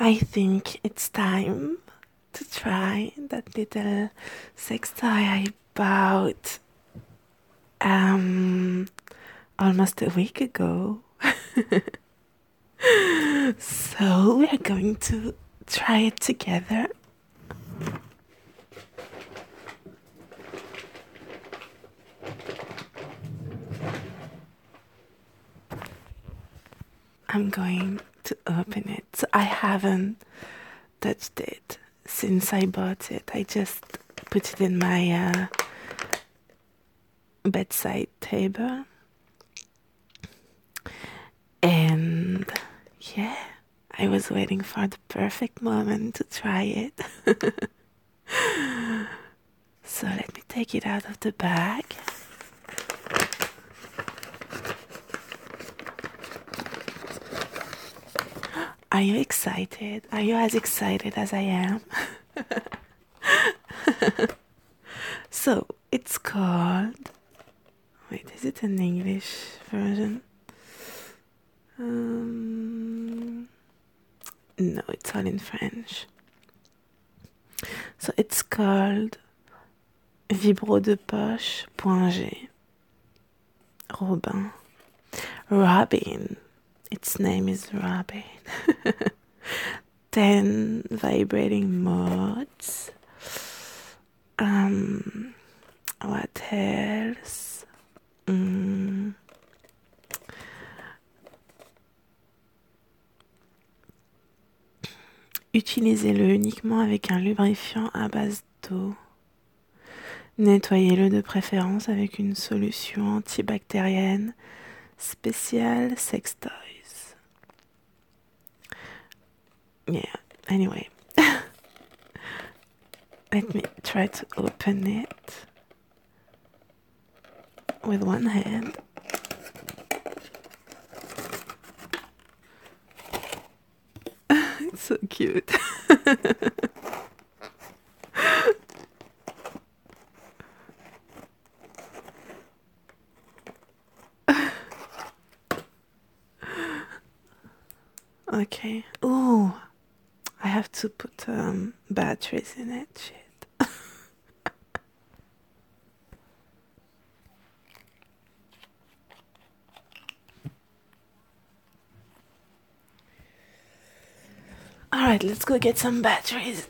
I think it's time to try that little sex toy I bought um almost a week ago. So we're going to try it together. I'm going to open it. So I haven't touched it since I bought it. I just put it in my bedside table. And yeah, I was waiting for the perfect moment to try it. So let me take it out of the bag. Are you excited? Are you as excited as I am? So it's called. Wait, is it an English version? No, it's all in French. So it's called Vibro de Poche Point G. Robin. Robin. Its name is Robin. 10 vibrating modes. What else? Utilisez-le uniquement avec un lubrifiant à base d'eau. Nettoyez-le de préférence avec une solution antibactérienne spéciale sex toys. Yeah, anyway. Let me try to open it with one hand. It's so cute. Okay. Oh, I have to put batteries in it. Shit. All right, let's go get some batteries.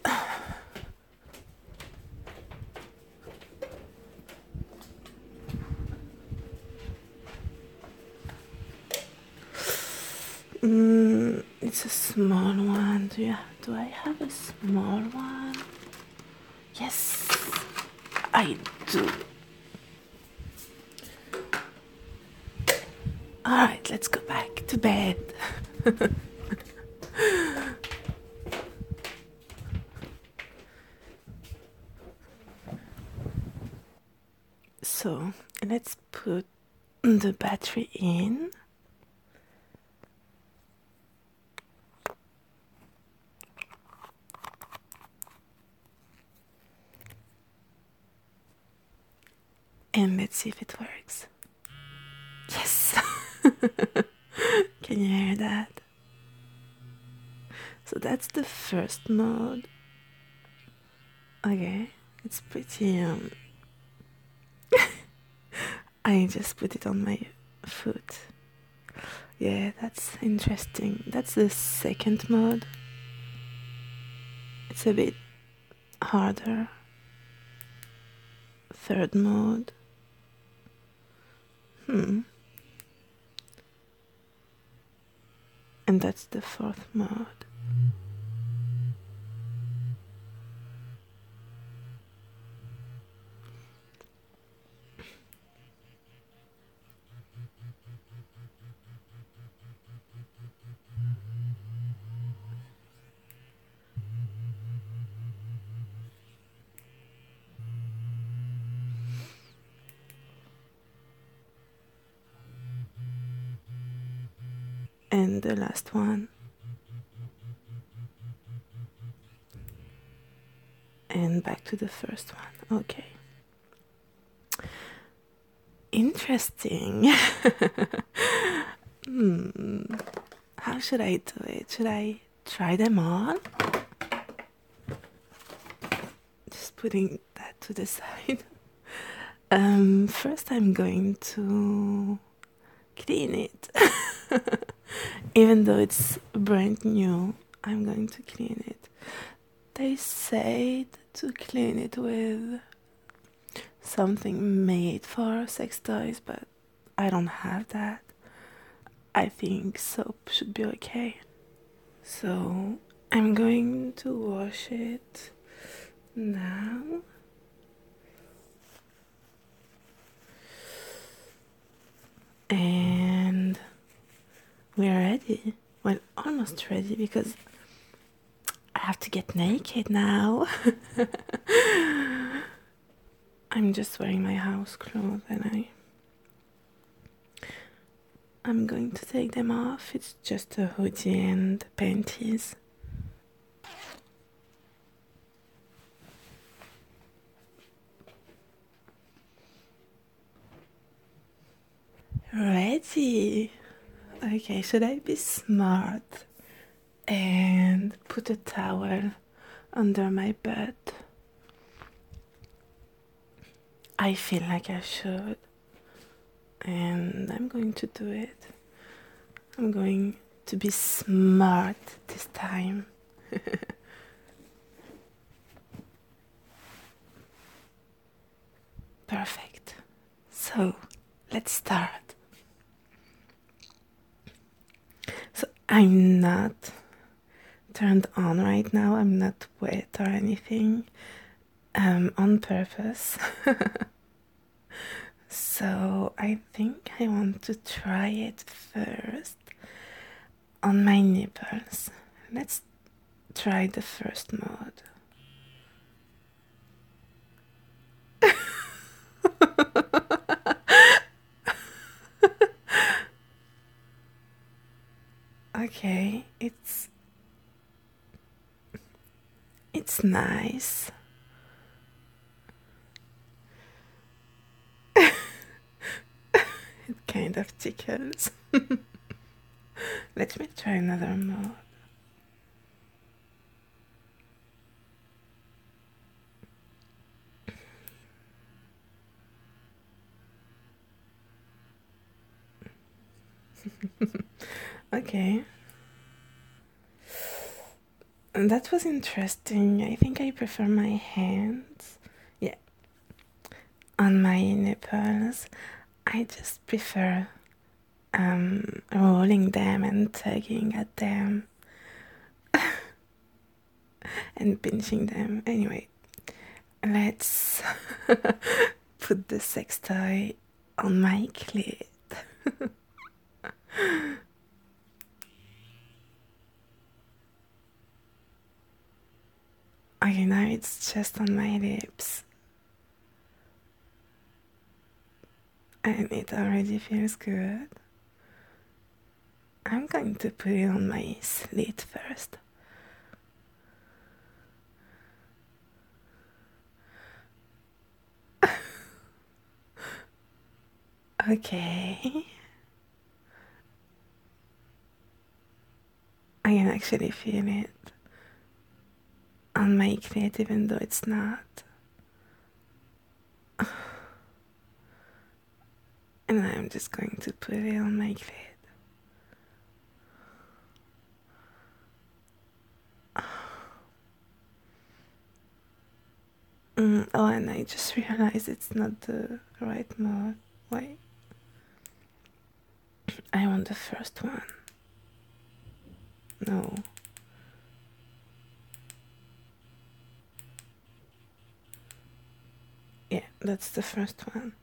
It's a small one. Do I have a small one? Yes, I do. All right, let's go back to bed. So let's put the battery in. And let's see if it works. Yes! Can you hear that? So that's the first mode. Okay, it's pretty I just put it on my foot. Yeah, that's interesting. That's the second mode. It's a bit harder. Third mode. And that's the fourth mode. And the last one. And back to the first one. Okay. Interesting. How should I do it? Should I try them on. Just putting that to the side. First, I'm going to clean it. Even though it's brand new, I'm going to clean it. They said to clean it with something made for sex toys, but I don't have that. I think soap should be okay. So I'm going to wash it now. And we're ready. Well, almost ready because I have to get naked now. I'm just wearing my house clothes and I'm going to take them off. It's just a hoodie and panties. Ready? Okay, should I be smart and put a towel under my bed? I feel like I should, and I'm going to do it. I'm going to be smart this time. Perfect. So, let's start. So, I'm not turned on right now. I'm not wet or anything. On purpose. So I think I want to try it first on my nipples. Let's try the first mode. Okay, it's nice. It kind of tickles. Let me try another mode. Okay. And that was interesting. I think I prefer my hands. Yeah. On my nipples. I just prefer rolling them and tugging at them and pinching them. Anyway, let's put the sex toy on my clit. Okay, now it's just on my lips. And it already feels good. I'm going to put it on my slit first. Okay. I can actually feel it on my clit even though it's not. And I'm just going to put it on my clit. Oh, and I just realized it's not the right mode. Wait. I want the first one. No. Yeah, that's the first one.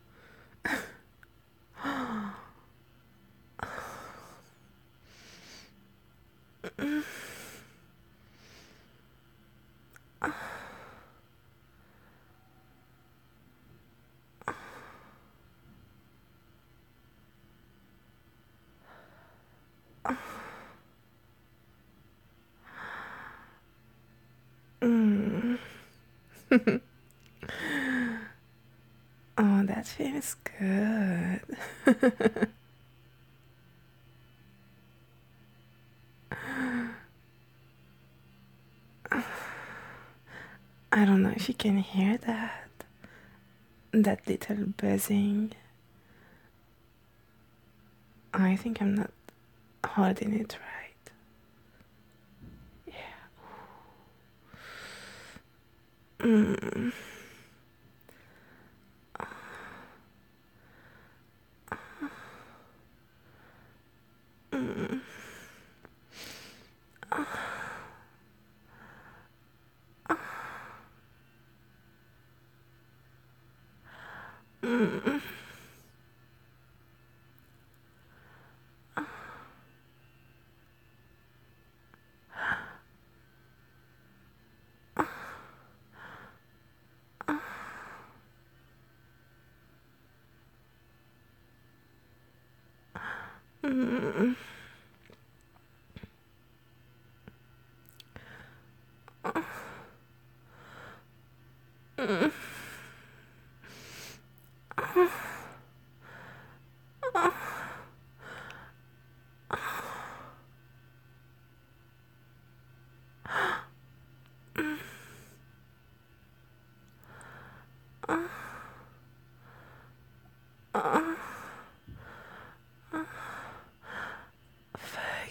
Mm. Oh, that feels good. I don't know if you can hear that. That little buzzing. I think I'm not holding it right. Yeah. Mm. Mm. Mm. Mm. Mm. Fuck.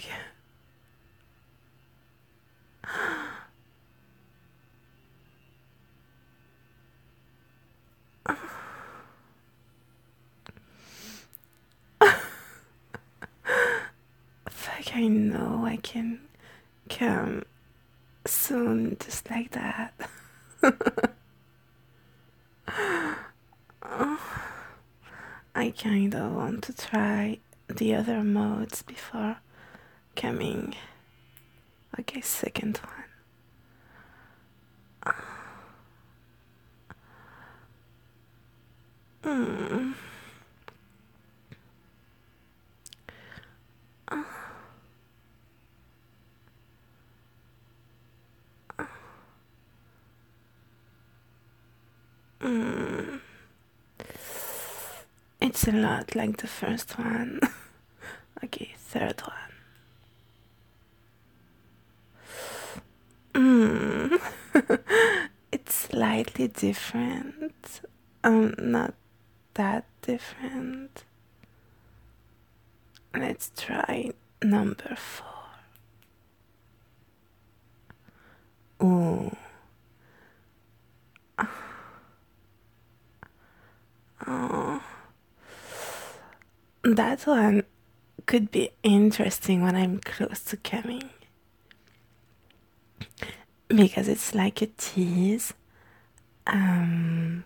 Fuck, I know I can come soon, just like that. I kinda want to try the other modes before coming. Okay, second one. Mm. It's a lot like the first one. Okay, third one. Mm. It's slightly different. Not that different. Let's try number 4. Ooh. Oh. That one could be interesting when I'm close to coming. Because it's like a tease. Um.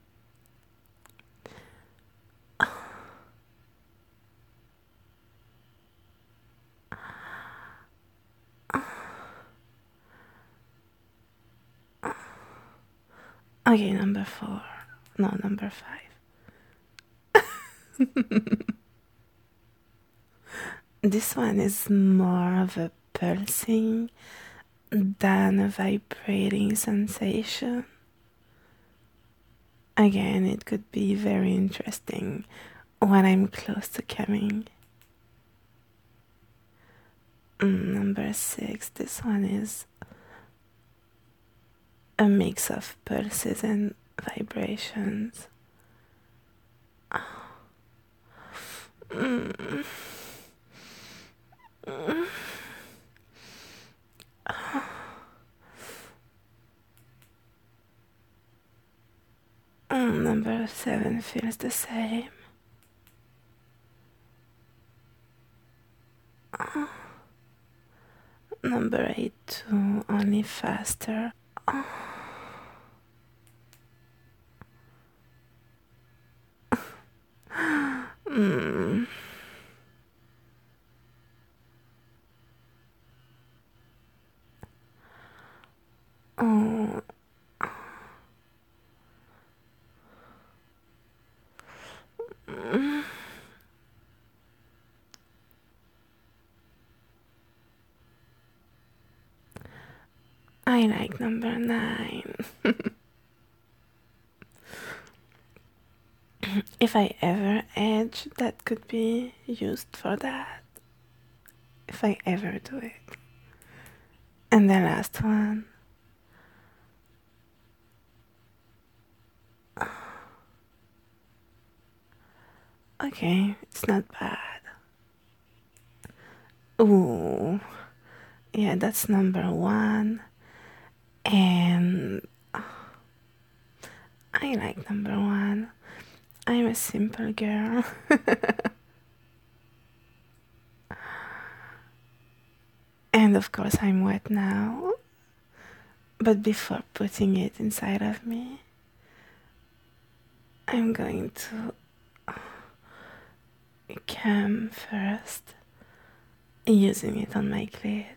Okay, number 4. No, number 5. This one is more of a pulsing than a vibrating sensation. Again, it could be very interesting when I'm close to coming. Number 6, this one is a mix of pulses and vibrations. Mm. Mm. Number 7 feels the same. Number 8 too, only faster. Mm. Oh. Mm. I like number 9. If I ever edge, that could be used for that. If I ever do it. And the last one. Okay, it's not bad. Ooh, yeah, that's number one. And I like number one. I'm a simple girl. And of course, I'm wet now. But before putting it inside of me, I'm going to come first, using it on my clit.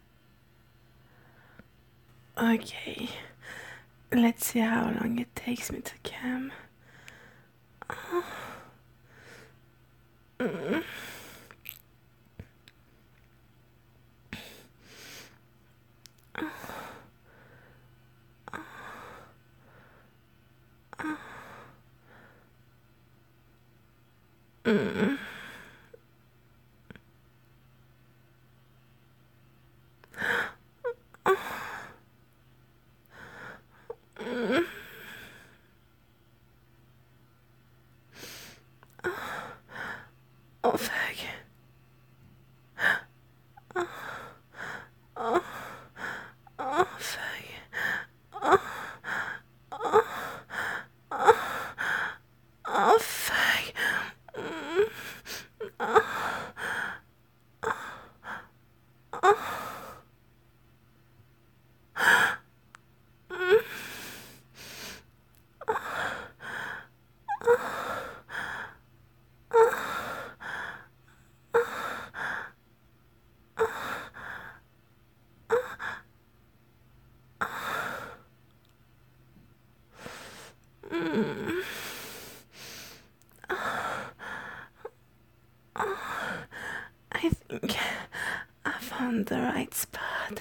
Okay, let's see how long it takes me to come. Oh, fuck. Oh, fuck. Oh, fuck. I think I found the right spot.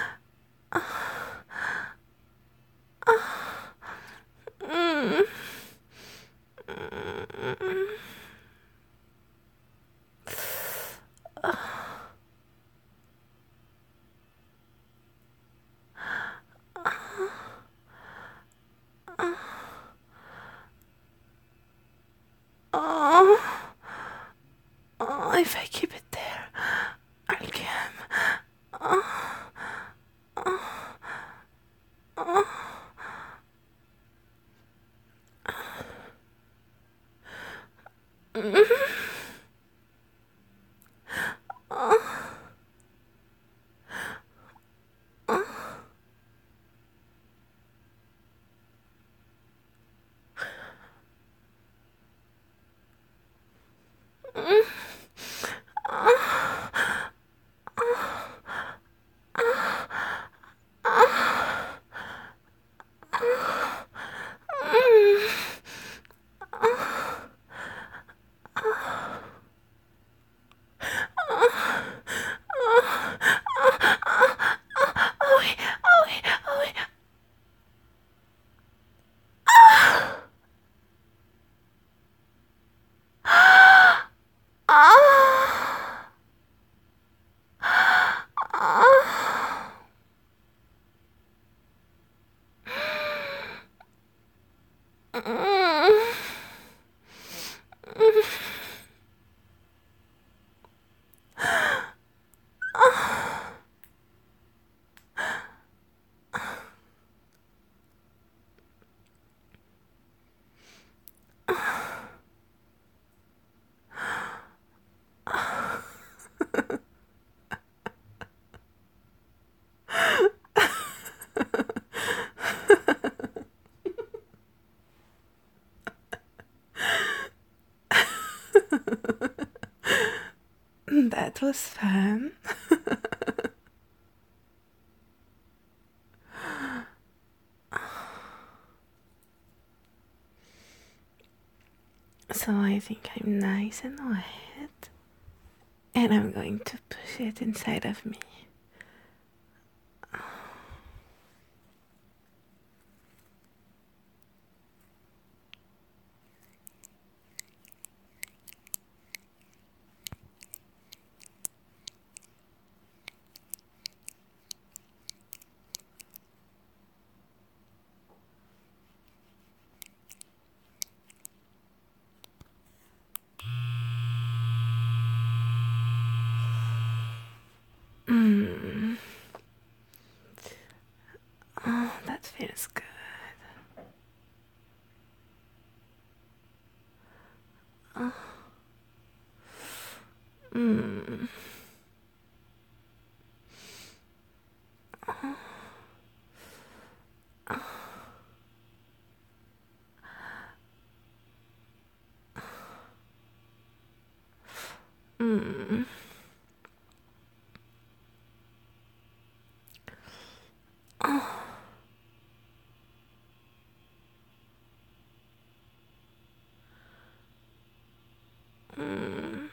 Oh, oh, if I keep it there, I'll come. That was fun. So I think I'm nice and wet, and I'm going to push it inside of me. feels good. Mm. Mm. Mm.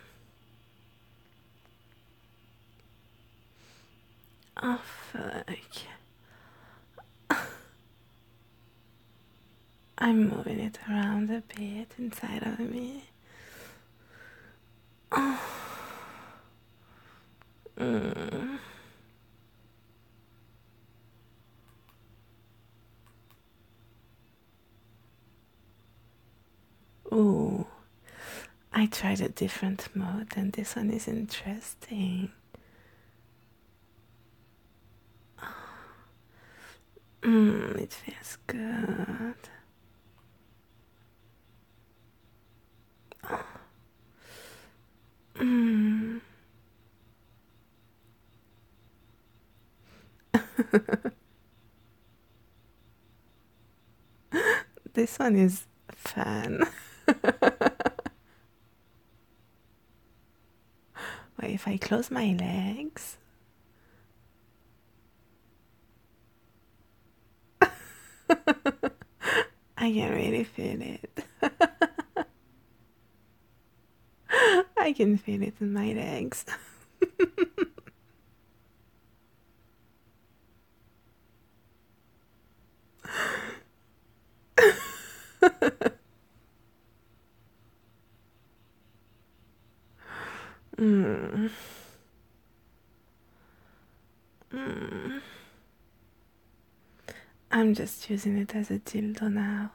Oh, fuck. I'm moving it around a bit inside of me. Mm. Ooh, I tried a different mode and this one is interesting. It feels good. Mm. This one is fun. Wait, if I close my legs, I can really feel it. I can feel it in my legs. Mm. Mm. I'm just using it as a dildo now.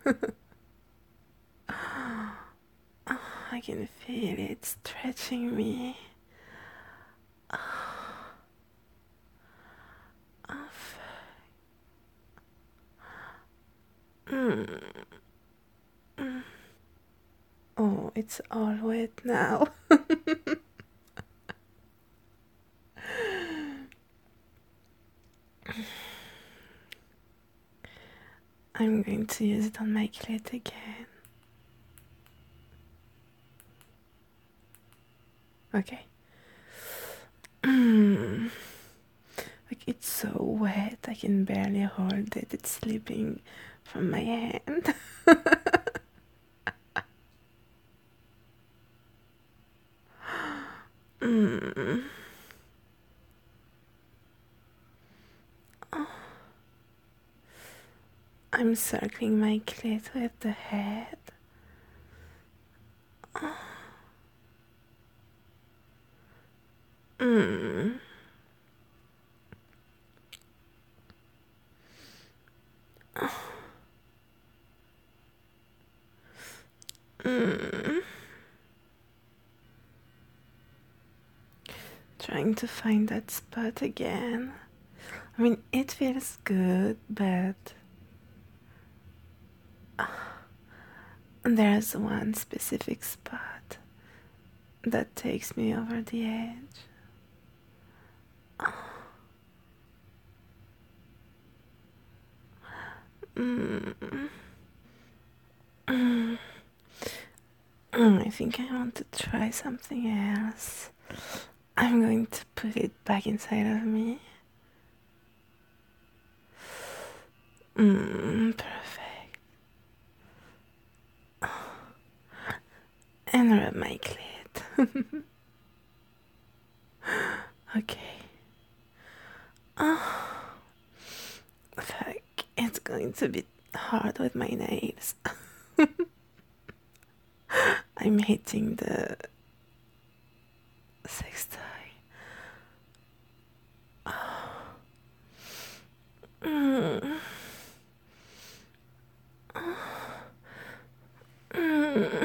I can feel it stretching me. Mm. Oh, it's all wet now. I'm going to use it on my clit again. Okay. Like it's so wet, I can barely hold it. It's slipping from my hand. mm. I'm circling my clit with the head. Mm. Mm. Trying to find that spot again. I mean, it feels good, but there's one specific spot that takes me over the edge. Mm. Mm. I think I want to try something else. I'm going to put it back inside of me. Perfect. And rub my clit. Okay. Oh, fuck. It's going to be hard with my nails. I'm hitting the sex toy. Mm. Mm.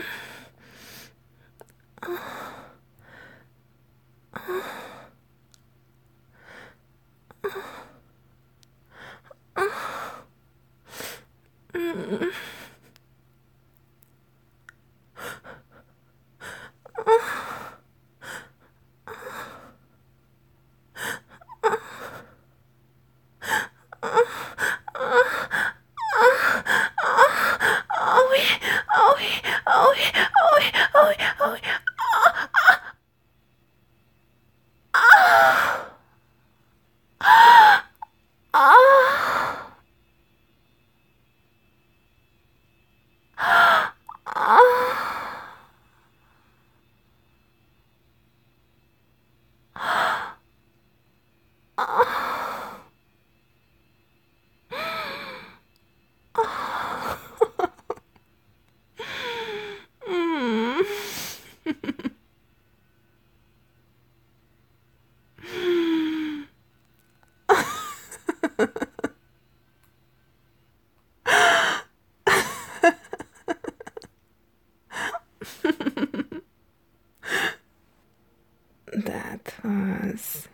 Yes.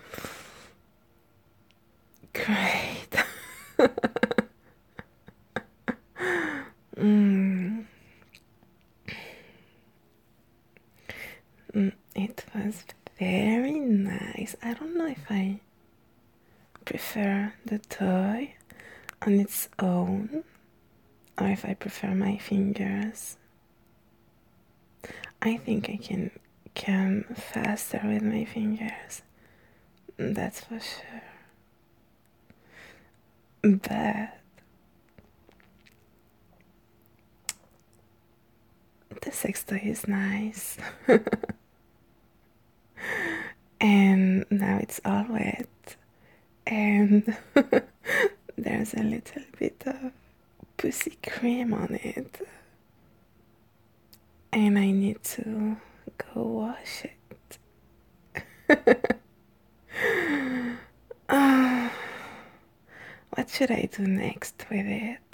Great. mm, it was very nice. I don't know if I prefer the toy on its own or if I prefer my fingers. I think I can come faster with my fingers. That's for sure. But the sex toy is nice. And now it's all wet. And there's a little bit of pussy cream on it. And I need to go wash it. Ah, what should I do next with it?